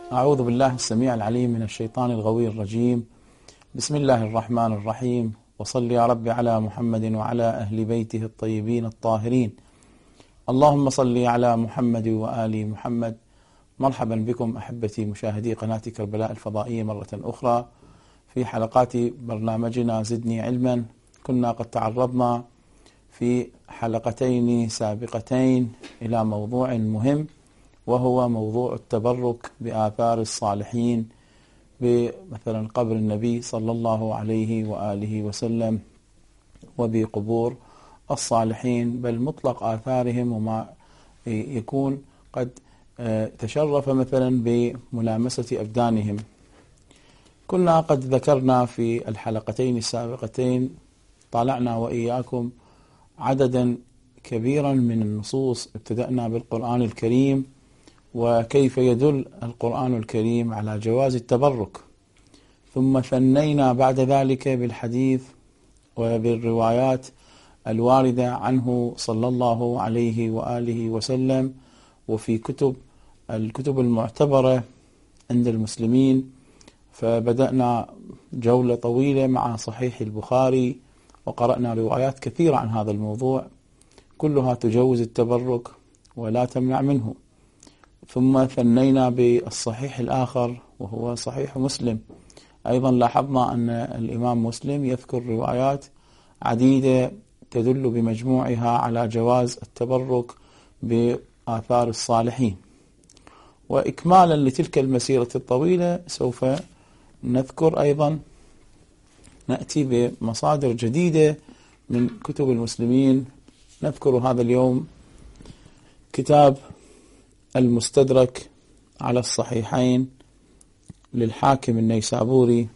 أعوذ بالله السميع العليم من الشيطان الغوي الرجيم. بسم الله الرحمن الرحيم، وصل يا رب على محمد وعلى أهل بيته الطيبين الطاهرين. اللهم صل على محمد وآل محمد. مرحبا بكم أحبتي مشاهدي قناة كربلاء الفضائية مرة أخرى في حلقات برنامجنا زدني علما. كنا قد تعرضنا في حلقتين سابقتين إلى موضوع مهم، وهو موضوع التبرك بآثار الصالحين، بمثلا قبر النبي صلى الله عليه وآله وسلم، وبقبور الصالحين، بل مطلق آثارهم وما يكون قد تشرف مثلا بملامسة أبدانهم. كنا قد ذكرنا في الحلقتين السابقتين، طالعنا وإياكم عددا كبيرا من النصوص. ابتدأنا بالقرآن الكريم وكيف يدل القرآن الكريم على جواز التبرك، ثم ثنينا بعد ذلك بالحديث وبالروايات الواردة عنه صلى الله عليه وآله وسلم، وفي الكتب المعتبرة عند المسلمين. فبدأنا جولة طويلة مع صحيح البخاري، وقرأنا روايات كثيرة عن هذا الموضوع، كلها تجوز التبرك ولا تمنع منه. ثم ثنينا بالصحيح الآخر وهو صحيح مسلم. أيضا لاحظنا أن الإمام مسلم يذكر روايات عديدة تدل بمجموعها على جواز التبرك بآثار الصالحين. وإكمالا لتلك المسيرة الطويلة سوف نذكر أيضا، نأتي بمصادر جديدة من كتب المسلمين. نذكر هذا اليوم كتاب المستدرك على الصحيحين للحاكم النيسابوري،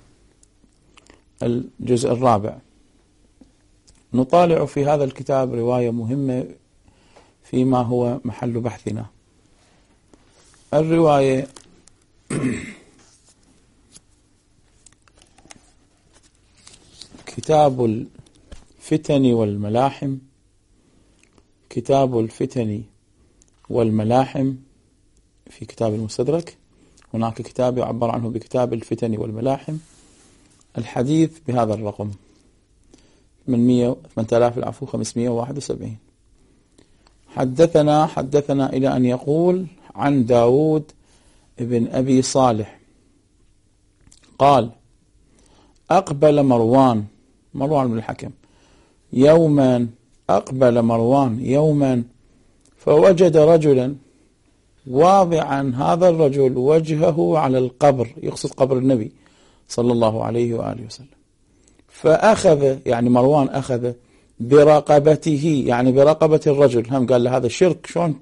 الجزء الرابع. نطالع في هذا الكتاب رواية مهمة فيما هو محل بحثنا. الرواية كتاب الفتن والملاحم. كتاب الفتن والملاحم في كتاب المستدرك. هناك كتاب يعبر عنه بكتاب الفتن والملاحم. الحديث بهذا الرقم 8571. حدثنا إلى أن يقول عن داود ابن أبي صالح قال: أقبل مروان بن الحكم يوما فوجد رجلا واضعا هذا الرجل وجهه على القبر، يقصد قبر النبي صلى الله عليه وآله وسلم. فأخذ، يعني مروان أخذ برقبته، يعني برقبة الرجل. هم قال له هذا الشرك، شلون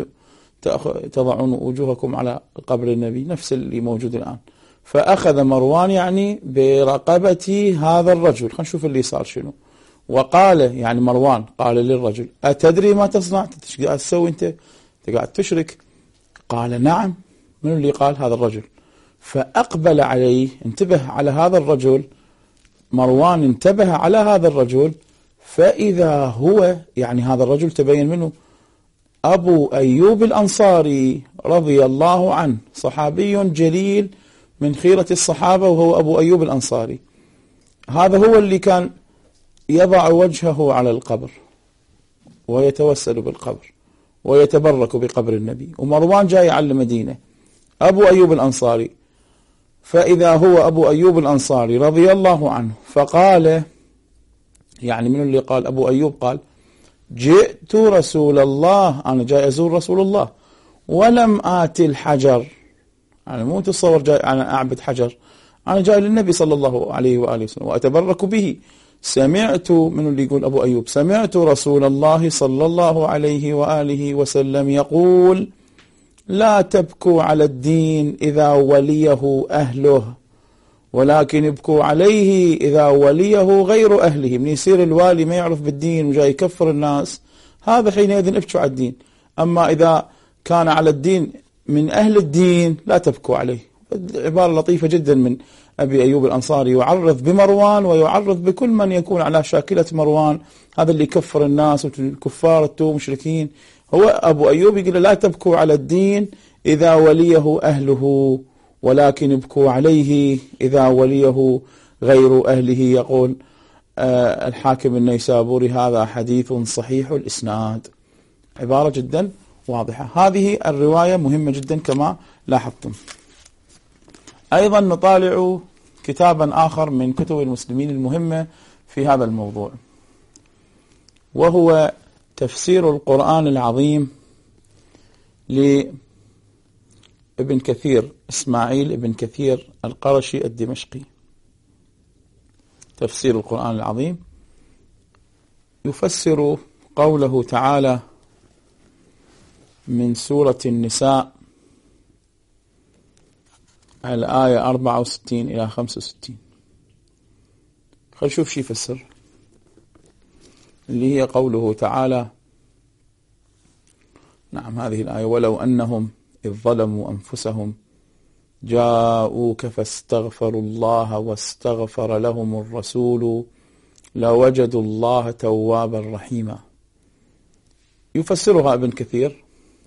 تضعون وجوهكم على قبر النبي، نفس اللي موجود الآن. فأخذ مروان يعني برقبة هذا الرجل. خلينا نشوف اللي صار شنو. وقال، يعني مروان قال للرجل: أتدري ما تصنع؟ ايش قاعد تسوي انت قاعد تشرك؟ قال: نعم. من اللي قال؟ هذا الرجل. فأقبل عليه، انتبه على هذا الرجل. مروان انتبه على هذا الرجل، فإذا هو، يعني هذا الرجل تبين منه أبو أيوب الأنصاري رضي الله عنه، صحابي جليل من خيرة الصحابة، وهو أبو أيوب الأنصاري. هذا هو اللي كان يضع وجهه على القبر ويتوسل بالقبر ويتبرك بقبر النبي. ومروان جاي على المدينة، أبو أيوب الأنصاري. فإذا هو أبو أيوب الأنصاري رضي الله عنه، فقال، يعني من اللي قال؟ أبو أيوب قال: جئت رسول الله، أنا جاي أزور رسول الله، ولم آتي الحجر. أنا مو تصور جاي أنا أعبد حجر، أنا جاي للنبي صلى الله عليه وآله وسلم وأتبرك به. سمعت، من اللي يقول أبو أيوب، سمعت رسول الله صلى الله عليه وآله وسلم يقول: لا تبكوا على الدين إذا وليه أهله، ولكن ابكوا عليه إذا وليه غير أهله. من يصير الوالي ما يعرف بالدين وجاي يكفر الناس، هذا حينئذ ابكوا على الدين. أما إذا كان على الدين من أهل الدين لا تبكوا عليه. عبارة لطيفة جدا من أبي أيوب الأنصاري، يعرض بمروان ويعرض بكل من يكون على شاكلة مروان، هذا اللي يكفر الناس والكفار مشركين. هو أبو أيوب يقول لا تبكوا على الدين إذا وليه أهله، ولكن ابكوا عليه إذا وليه غير أهله. يقول الحاكم النيسابوري هذا حديث صحيح الإسناد. عبارة جدا واضحة. هذه الرواية مهمة جدا كما لاحظتم. أيضا نطالع كتابا آخر من كتب المسلمين المهمة في هذا الموضوع، وهو تفسير القرآن العظيم لابن كثير، إسماعيل ابن كثير القرشي الدمشقي. تفسير القرآن العظيم يفسر قوله تعالى من سورة النساء الآية 64 إلى 65. خلينا نشوف شي يفسر، اللي هي قوله تعالى، نعم هذه الآية: ولو أنهم إذ ظلموا أنفسهم جاءوك فاستغفروا الله واستغفر لهم الرسول لوجدوا الله توابا رحيما. يفسرها ابن كثير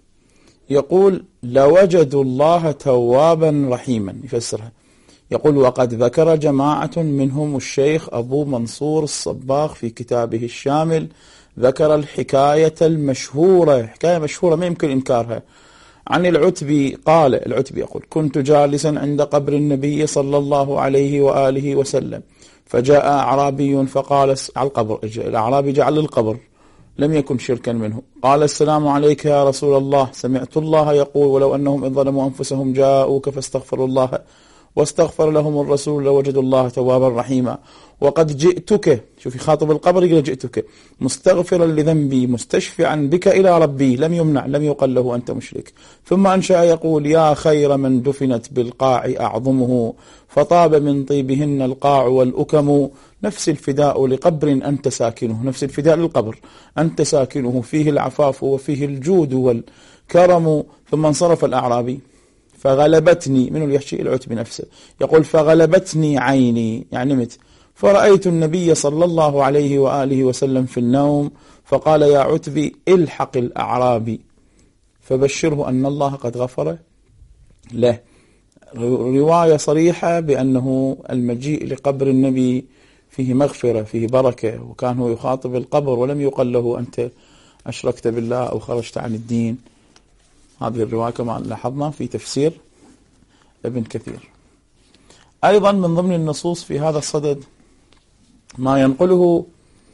يقول لوجدوا الله توابا رحيما. يفسرها يقول: وقد ذكر جماعة منهم الشيخ أبو منصور الصباغ في كتابه الشامل، ذكر الحكاية المشهورة، حكاية مشهورة ما يمكن إنكارها، عن العتبي قال: العتبي يقول: كنت جالسا عند قبر النبي صلى الله عليه وآله وسلم، فجاء أعرابي فقال على القبر، الأعرابي جعل القبر لم يكن شركا منه، قال: السلام عليك يا رسول الله، سمعت الله يقول ولو أنهم إذ ظلموا أنفسهم جاءوك فاستغفروا الله واستغفر لهم الرسول لوجدوا الله توابا رحيما، وقد جئتك، شوفي خاطب القبر يقول جئتك مستغفرا لذنبي مستشفعا بك إلى ربي، لم يمنع، لم يقل له أنت مشرك. ثم أنشأ يقول: يا خير من دفنت بالقاع أعظمه، فطاب من طيبهن القاع والأكم، نفس الفداء لقبر أنت ساكنه، نفس الفداء للقبر أنت ساكنه، فيه العفاف وفيه الجود والكرم. ثم انصرف الأعرابي فغلبتني، من اللي يحكي؟ العتبي نفسه يقول: فغلبتني عيني، يعني نمت، فرأيت النبي صلى الله عليه وآله وسلم في النوم، فقال: يا عتبي الحق الأعرابي فبشره أن الله قد غفر له. رواية صريحة بأنه المجيء لقبر النبي فيه مغفرة، فيه بركة، وكان هو يخاطب القبر ولم يقل له أنت أشركت بالله أو خرجت عن الدين. هذه الرواية كما لاحظنا في تفسير ابن كثير. أيضا من ضمن النصوص في هذا الصدد ما ينقله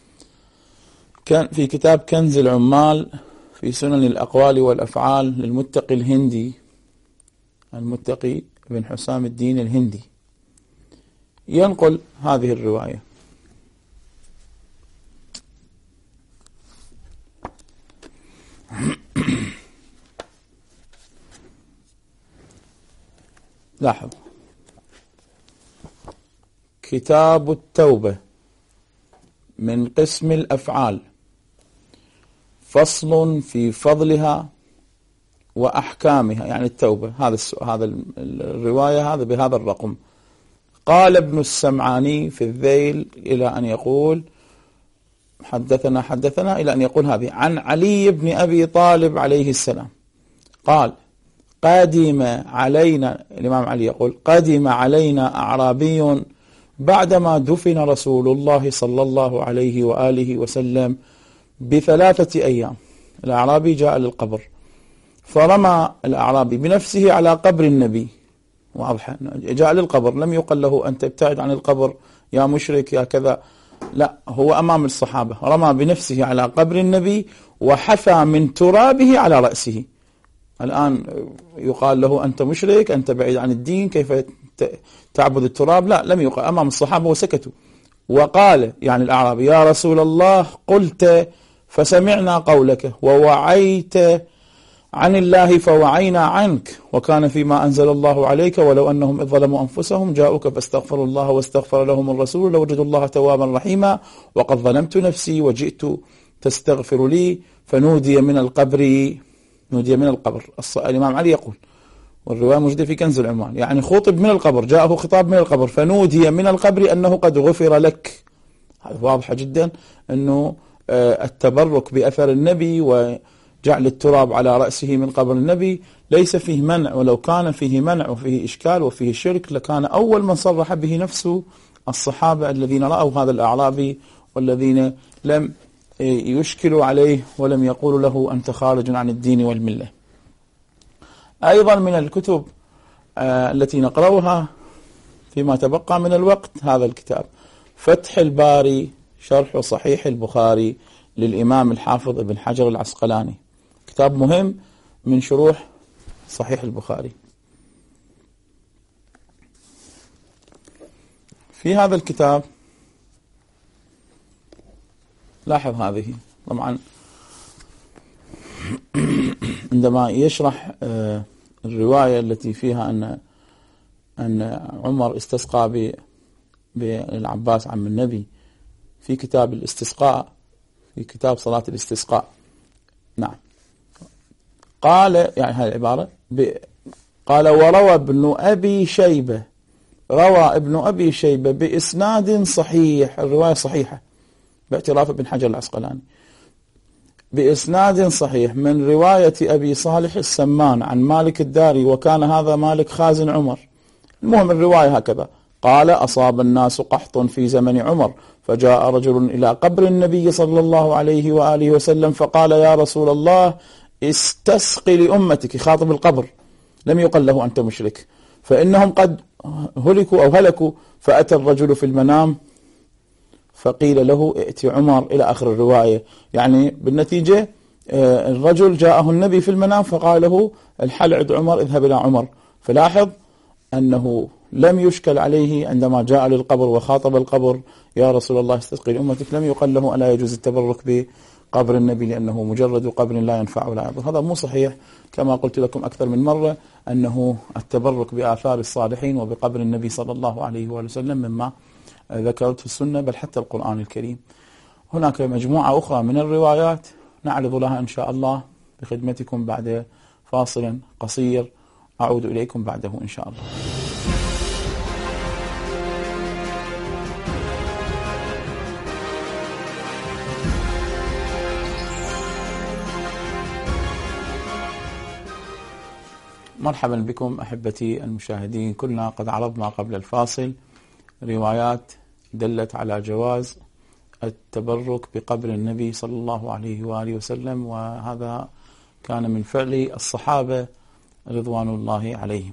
كان في كتاب كنز العمال في سنن الأقوال والأفعال للمتقي الهندي، المتقي بن حسام الدين الهندي، ينقل هذه الرواية: لاحظ: كتاب التوبة من قسم الأفعال، فصل في فضلها وأحكامها، يعني التوبة. هذا الرواية هذا بهذا الرقم. قال ابن السمعاني في الذيل إلى أن يقول حدثنا إلى أن يقول هذه عن علي بن أبي طالب عليه السلام قال: قدم علينا، الإمام علي يقول: قدم علينا أعرابي بعدما دفن رسول الله صلى الله عليه وآله وسلم ب3 أيام. الأعرابي جاء للقبر، فرمى الأعرابي بنفسه على قبر النبي، واضح جاء للقبر، لم يقل له أنت ابتعد عن القبر يا مشرك يا كذا، لا، هو أمام الصحابة رمى بنفسه على قبر النبي وحثى من ترابه على رأسه. الآن يقال له أنت مشرك، أنت بعيد عن الدين، كيف تعبد التراب؟ لا، لم يقال، أمام الصحابة وسكتوا. وقال يعني الأعرابي: يا رسول الله، قلت فسمعنا قولك، ووعيت عن الله فوعينا عنك، وكان فيما أنزل الله عليك ولو أنهم إذ ظلموا أنفسهم جاءوك فاستغفروا الله واستغفر لهم الرسول لوجدوا الله توابا رحيما، وقد ظلمت نفسي وجئت تستغفر لي، فنودي من القبر. نودي من القبر. الإمام علي يقول، والرواية موجودة في كنز العمال، يعني خطب من القبر، جاءه خطاب من القبر، فنودي من القبر أنه قد غفر لك. هذا واضحة جدا أنه التبرك بأثر النبي وجعل جعل التراب على رأسه من قبر النبي ليس فيه منع، ولو كان فيه منع وفيه إشكال وفيه شرك لكان أول من صرح به نفسه الصحابة الذين رأوا هذا الأعرابي والذين لم يشكلوا عليه ولم يقولوا له أنت خارج عن الدين والملة. أيضا من الكتب التي نقرأها فيما تبقى من الوقت هذا الكتاب فتح الباري شرح صحيح البخاري للإمام الحافظ ابن حجر العسقلاني، كتاب مهم من شروح صحيح البخاري. في هذا الكتاب لاحظ هذه طبعا عندما يشرح الرواية التي فيها أن عمر استسقى بالعباس عم النبي في كتاب الاستسقاء، في كتاب صلاة الاستسقاء. نعم، قال يعني هذه العبارة قال وروى ابن أبي شيبة، روى ابن أبي شيبة بإسناد صحيح، الرواية صحيحة باعتراف ابن حجر العسقلاني، بإسناد صحيح من رواية أبي صالح السمان عن مالك الداري، وكان هذا مالك خازن عمر. المهم الرواية هكذا: قال أصاب الناس قحط في زمن عمر، فجاء رجل إلى قبر النبي صلى الله عليه وآله وسلم فقال يا رسول الله استسقي لأمتك، يخاطب القبر، لم يقل له أنت مشرك، فإنهم قد هلكوا أو هلكوا. فأتى الرجل في المنام فقيل له ائت عمر، إلى آخر الرواية. يعني بالنتيجة الرجل جاءه النبي في المنام فقال له الحل عند عمر، اذهب إلى عمر. فلاحظ أنه لم يشكل عليه عندما جاء للقبر وخاطب القبر يا رسول الله استسقي لأمتك، لم يقل له ألا يجوز التبرك بقبر النبي لأنه مجرد قبر لا ينفع ولا يضر. هذا مو صحيح، كما قلت لكم أكثر من مرة أنه التبرك بآثار الصالحين وبقبر النبي صلى الله عليه وسلم مما ذكرته السنة بل حتى القرآن الكريم. هناك مجموعة أخرى من الروايات نعرض لها إن شاء الله بخدمتكم بعد فاصل قصير، أعود إليكم بعده إن شاء الله. مرحبا بكم أحبتي المشاهدين. كنا قد عرضنا قبل الفاصل روايات دلت على جواز التبرك بقبر النبي صلى الله عليه وآله وسلم، وهذا كان من فعل الصحابة رضوان الله عليهم.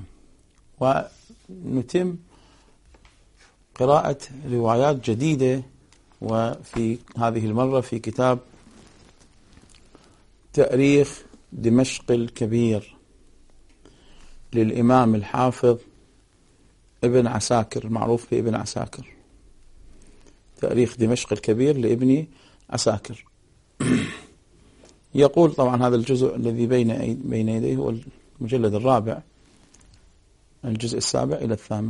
ونتم قراءة روايات جديدة، وفي هذه المرة في كتاب تاريخ دمشق الكبير للإمام الحافظ ابن عساكر، المعروف بابن عساكر. تاريخ دمشق الكبير لابن عساكر. يقول طبعا هذا الجزء الذي بين يديه هو المجلد الرابع، الجزء السابع إلى الثامن.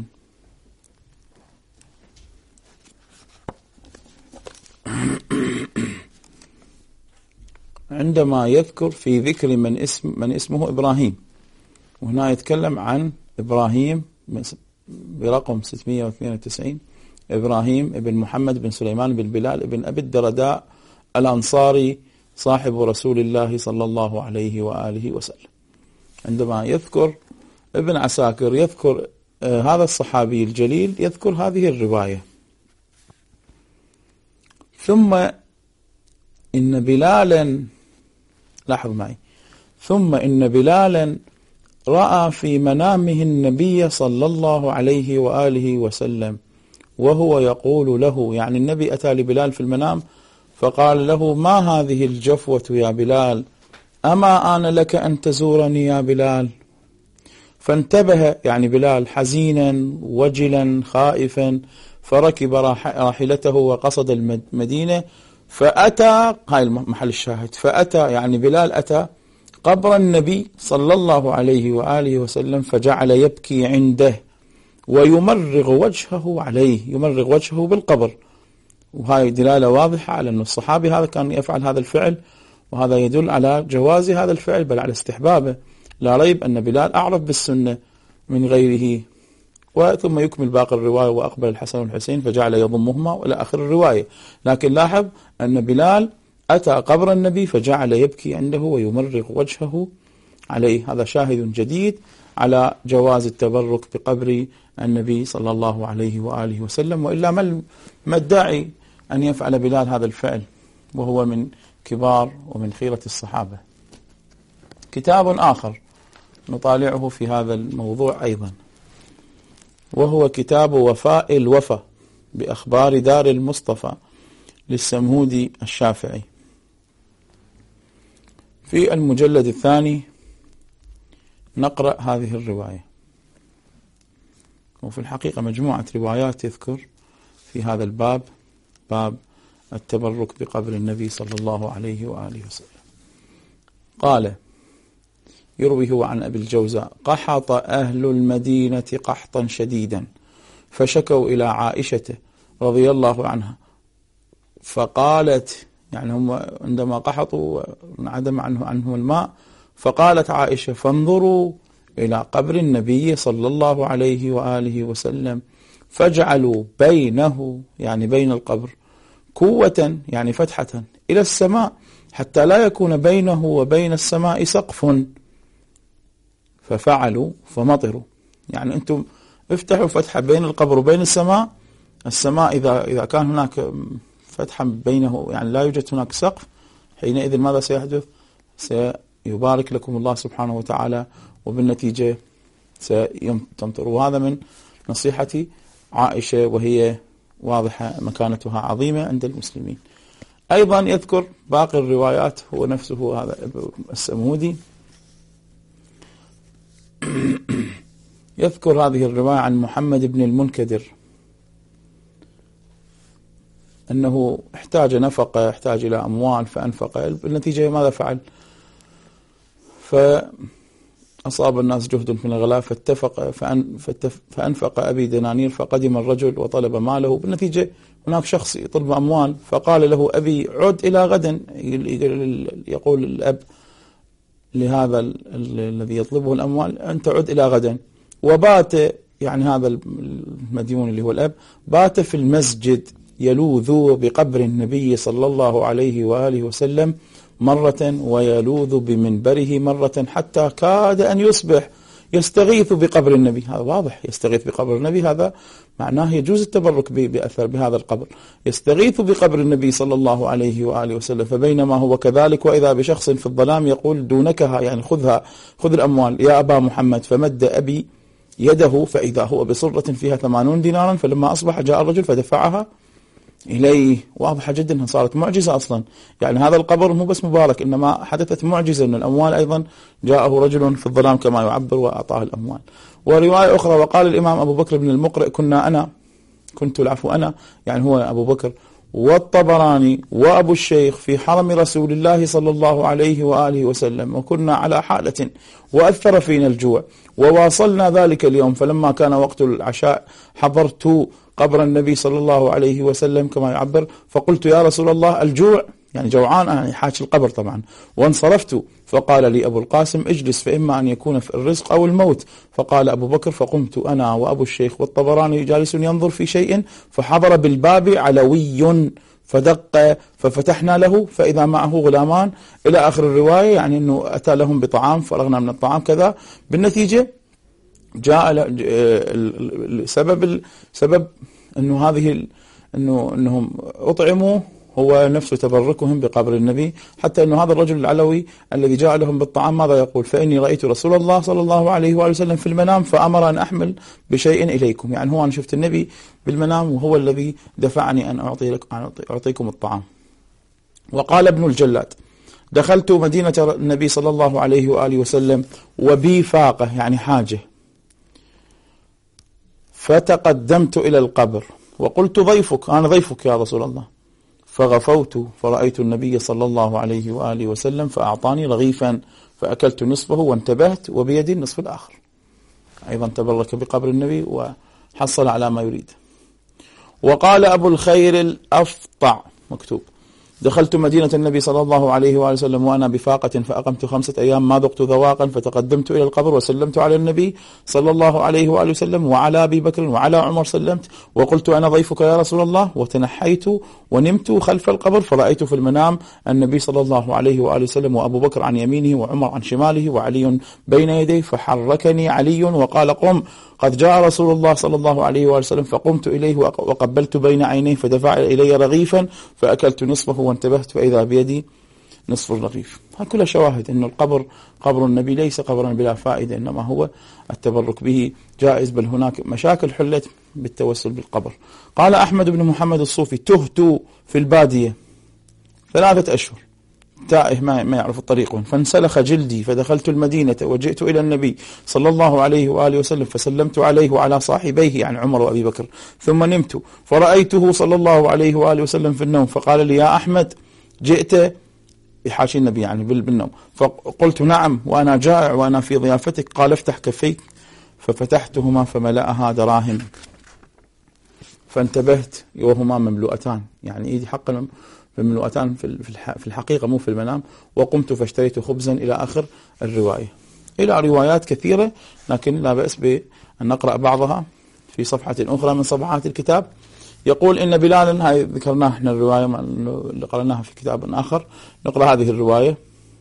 عندما يذكر في ذكر من اسمه إبراهيم، وهنا يتكلم عن إبراهيم برقم 692، إبراهيم ابن محمد بن سليمان بن بلال ابن أبي الدرداء الأنصاري صاحب رسول الله صلى الله عليه وآله وسلم. عندما يذكر ابن عساكر يذكر هذا الصحابي الجليل، يذكر هذه الرواية: ثم إن بلالا، لاحظ معي، ثم إن بلالا رأى في منامه النبي صلى الله عليه وآله وسلم وهو يقول له، يعني النبي أتى لبلال في المنام فقال له ما هذه الجفوة يا بلال، أما آن لك أن تزورني يا بلال؟ فانتبه يعني بلال حزينا وجلا خائفا، فركب راحلته وقصد المدينة، فأتى، هاي محل الشاهد، فأتى يعني بلال أتى قبر النبي صلى الله عليه وآله وسلم فجعل يبكي عنده ويمرغ وجهه عليه، يمرغ وجهه بالقبر. وهاي دلالة واضحة على أن الصحابي هذا كان يفعل هذا الفعل، وهذا يدل على جواز هذا الفعل بل على استحبابه. لا ريب أن بلال أعرف بالسنة من غيره. وثم يكمل باقي الرواية: وأقبل الحسن والحسين فجعل يضمهما، وإلى آخر الرواية. لكن لاحظ أن بلال أتى قبر النبي فجعل يبكي عنده ويمرغ وجهه عليه. هذا شاهد جديد على جواز التبرك بقبر النبي صلى الله عليه وآله وسلم، وإلا ما الداعي أن يفعل بلال هذا الفعل وهو من كبار ومن خيرة الصحابة. كتاب آخر نطالعه في هذا الموضوع أيضا، وهو كتاب وفاء الوفا بأخبار دار المصطفى للسمهودي الشافعي. في المجلد الثاني نقرأ هذه الرواية، وفي الحقيقة مجموعة روايات يذكر في هذا الباب، باب التبرك بقبر النبي صلى الله عليه وآله وسلم. قال يروي هو عن أبي الجوزاء: قحط أهل المدينة قحطا شديدا فشكوا إلى عائشة رضي الله عنها فقالت، يعني هم عندما قحطوا وانعدم عنهم الماء، فقالت عائشة: فانظروا إلى قبر النبي صلى الله عليه وآله وسلم فاجعلوا بينه، يعني بين القبر، كوة، يعني فتحة إلى السماء حتى لا يكون بينه وبين السماء سقف. ففعلوا فمطروا، يعني أنتم افتحوا فتحة بين القبر وبين السماء. السماء إذا كان هناك فتحة بينه، يعني لا يوجد هناك سقف، حينئذ ماذا سيحدث؟ سيبارك لكم الله سبحانه وتعالى، وبالنتيجة سيمطر. وهذا من نصيحة عائشة، وهي واضحة مكانتها عظيمة عند المسلمين. أيضا يذكر باقي الروايات هو نفسه هذا السمهودي، يذكر هذه الرواية عن محمد بن المنكدر أنه احتاج نفقة، احتاج إلى أموال فأنفق. بالنتيجة ماذا فعل؟ فأصاب الناس جهد من الغلاء فأنفق أبي دنانير، فقدم الرجل وطلب ماله. بالنتيجة هناك شخص يطلب أموال، فقال له أبي عد إلى غد، يقول الأب لهذا الذي يطلبه الأموال: أنت عد إلى غد. وبات، يعني هذا المديون اللي هو الأب، بات في المسجد يلوذ بقبر النبي صلى الله عليه وآله وسلم مرة، ويلوذ بمنبره مرة، حتى كاد أن يصبح يستغيث بقبر النبي. هذا واضح، يستغيث بقبر النبي، هذا معناه يجوز التبرك بأثر بهذا القبر. يستغيث بقبر النبي صلى الله عليه وآله وسلم. فبينما هو كذلك، وإذا بشخص في الظلام يقول: دونكها، يعني خذ الأموال يا أبا محمد. فمد أبي يده فإذا هو بصرة فيها 80 دينارا. فلما أصبح جاء الرجل فدفعها إليه. واضحة جدا أنها صارت معجزة أصلا، يعني هذا القبر مو بس مبارك، إنما حدثت معجزة من الأموال. أيضا جاءه رجل في الظلام كما يعبر وأعطاه الأموال. ورواية أخرى: وقال الإمام أبو بكر بن المقرئ: كنت أنا، يعني هو أبو بكر، والطبراني وأبو الشيخ في حرم رسول الله صلى الله عليه وآله وسلم، وكنا على حالة وأثر فينا الجوع، وواصلنا ذلك اليوم، فلما كان وقت العشاء حضرت قبر النبي صلى الله عليه وسلم كما يعبر، فقلت: يا رسول الله، الجوع، يعني جوعان، يعني حاج القبر طبعا. وانصرفت، فقال لي أبو القاسم: اجلس، فإما أن يكون في الرزق أو الموت. فقال أبو بكر: فقمت أنا وأبو الشيخ والطبراني جالس ينظر في شيء، فحضر بالباب علوي فدق، ففتحنا له فإذا معه غلامان، إلى آخر الرواية، يعني أنه أتى لهم بطعام، فرغنا من الطعام كذا. بالنتيجة جاء سبب أنه أنهم أطعموا هو نفس تبركهم بقبر النبي، حتى أنه هذا الرجل العلوي الذي جاء لهم بالطعام ماذا يقول؟ فإني رأيت رسول الله صلى الله عليه وآله وسلم في المنام فأمر أن أحمل بشيء إليكم، يعني هو أنا شفت النبي بالمنام وهو الذي دفعني أن أعطيكم الطعام. وقال ابن الجلاد: دخلت مدينة النبي صلى الله عليه وآله وسلم وبي فاقة، يعني حاجة، فتقدمت إلى القبر وقلت: ضيفك، أنا ضيفك يا رسول الله. فغفوت فرأيت النبي صلى الله عليه وآله وسلم فأعطاني رغيفا فأكلت نصفه وانتبهت وبيدي النصف الآخر. أيضا تبرك بقبر النبي وحصل على ما يريد. وقال أبو الخير الأفطع، مكتوب: دخلت مدينة النبي صلى الله عليه وآله وسلم وأنا بفاقة فأقمت 5 أيام ما ذقت ذواقا، فتقدمت إلى القبر وسلمت على النبي صلى الله عليه وآله وسلم وعلى أبي بكر وعلى عمر سلمت، وقلت أنا ضيفك يا رسول الله، وتنحيت ونمت خلف القبر فرأيت في المنام النبي صلى الله عليه وآله وسلم وأبو بكر عن يمينه وعمر عن شماله وعلي بين يديه، فحركني علي وقال قم قد جاء رسول الله صلى الله عليه وآله وسلم، فقمت إليه وقبلت بين عينيه فدفع إلي رغيفا فأكلت نصفه وانتبهت فإذا بيدي نصف الرغيف. هذه كلها شواهد أن القبر قبر النبي ليس قبرا بلا فائدة، إنما هو التبرك به جائز، بل هناك مشاكل حلت بالتوسل بالقبر. قال أحمد بن محمد الصوفي تهت في البادية 3 أشهر تائه ما يعرف الطريق، فانسلخ جلدي فدخلت المدينة وجئت إلى النبي صلى الله عليه وآله وسلم فسلمت عليه وعلى صاحبيه يعني عمر وأبي بكر، ثم نمت فرأيته صلى الله عليه وآله وسلم في النوم، فقال لي يا أحمد جئت بحاشي النبي يعني بالنوم، فقلت نعم وأنا جائع وأنا في ضيافتك، قال افتح كفيك، ففتحتهما فملأها دراهم، فانتبهت وهما مملوءتان، يعني إيدي حقا مملوءتان في الحقيقة مو في المنام، وقمت فاشتريت خبزا إلى آخر الرواية. إلى روايات كثيرة لكن لا بأس بأن نقرأ بعضها في صفحة أخرى من صفحات الكتاب. يقول إن بلالا، هاي ذكرناها احنا الرواية اللي قرأناها في كتاب آخر، نقرأ هذه الرواية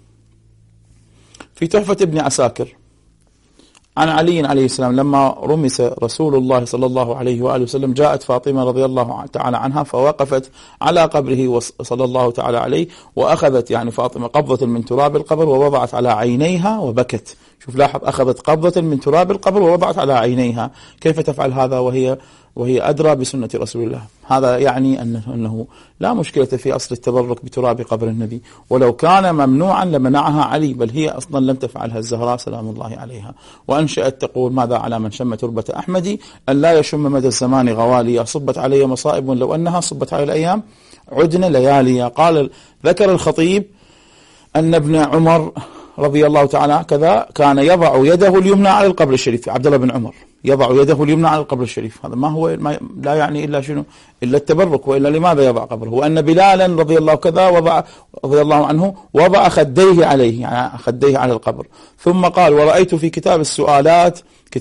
في تحفة ابن عساكر عن علي عليه السلام لما رمس رسول الله صلى الله عليه وآله وسلم جاءت فاطمة رضي الله تعالى عنها فوقفت على قبره صلى الله تعالى عليه، وأخذت يعني فاطمة قبضة من تراب القبر ووضعت على عينيها وبكت. شوف لاحظ، أخذت قبضة من تراب القبر ووضعت على عينيها، كيف تفعل هذا وهي أدرى بسنة رسول الله؟ هذا يعني أنه لا مشكلة في أصل التبرك بتراب قبر النبي، ولو كان ممنوعا لمنعها علي، بل هي أصلا لم تفعلها الزهراء سلام الله عليها، وأنشأت تقول ماذا على من شم تربة أحمدي أن لا يشم مدى الزمان غوالي، صبت علي مصائب لو أنها صبت على الأيام عدن ليالي. قال ذكر الخطيب أن ابن عمر رضي الله تعالى كذا كان يضع يده اليمنى على القبر الشريف، عبد الله بن عمر يضع يده اليمنى على القبر الشريف، هذا لا يعني إلا شنو؟ إلا التبرك، وإلا لماذا يضع قبره؟ وأن بلالا رضي الله كذا رضي الله عنه وضع خديه عليه، يعني خديه على القبر. ثم قال ورأيت في كتاب السؤالات،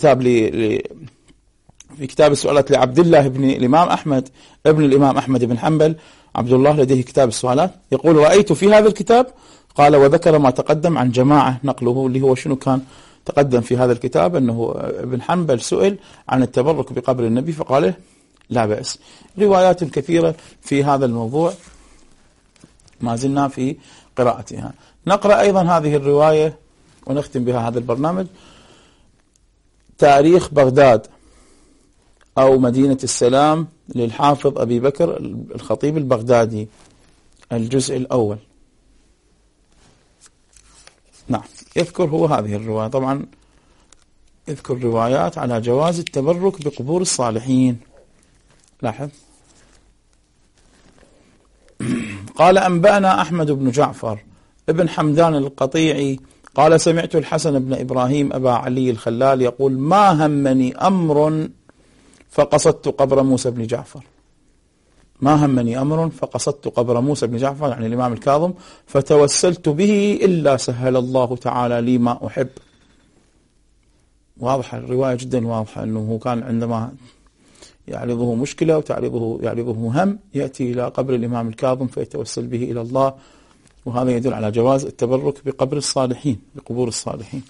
في كتاب السؤالات لعبد الله بن الإمام أحمد ابن الإمام أحمد بن حنبل، عبد الله لديه كتاب السؤالات، يقول رأيت في هذا الكتاب، قال وذكر ما تقدم عن جماعة نقله، اللي هو شنو كان تقدم في هذا الكتاب، أنه ابن حنبل سئل عن التبرك بقبر النبي فقال لا بأس. روايات كثيرة في هذا الموضوع ما زلنا في قراءتها. نقرأ أيضا هذه الرواية ونختم بها هذا البرنامج، تاريخ بغداد أو مدينة السلام للحافظ أبي بكر الخطيب البغدادي، الجزء الأول. نعم، يذكر هو هذه الرواية، طبعا يذكر روايات على جواز التبرك بقبور الصالحين. لاحظ، قال أنبأنا أحمد بن جعفر ابن حمدان القطيعي قال سمعت الحسن بن إبراهيم أبا علي الخلال يقول ما همني أمر فقصدت قبر موسى بن جعفر، ما همني أمر فقصدت قبر موسى بن جعفر يعني الإمام الكاظم فتوسلت به إلا سهل الله تعالى لي ما أحب. واضحة الرواية جدا واضحة، أنه كان عندما يعرضه مشكلة يعرضه هم يأتي إلى قبر الإمام الكاظم فيتوسل به إلى الله، وهذا يدل على جواز التبرك بقبر الصالحين بقبور الصالحين.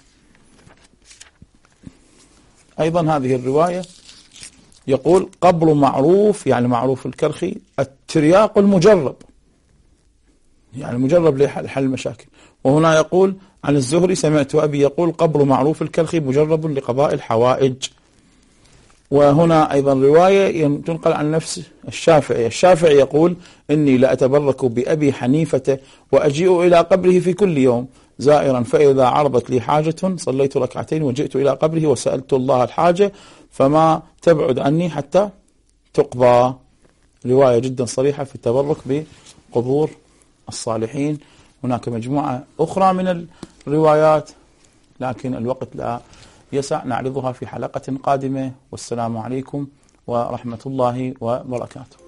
أيضا هذه الرواية يقول قبر معروف يعني معروف الكرخي الترياق المجرب، يعني مجرب لحل المشاكل. وهنا يقول عن الزهري سمعت أبي يقول قبر معروف الكرخي مجرب لقضاء الحوائج. وهنا أيضا رواية تنقل عن نفس الشافعي يقول إني لأتبرك بأبي حنيفة وأجيء إلى قبره في كل يوم زائرا، فإذا عرضت لي حاجة صليت ركعتين وجئت إلى قبره وسألت الله الحاجة فما تبعد عني حتى تقضى. رواية جدا صريحة في التبرك بقبور الصالحين. هناك مجموعة أخرى من الروايات لكن الوقت لا يسع، نعرضها في حلقة قادمة، والسلام عليكم ورحمة الله وبركاته.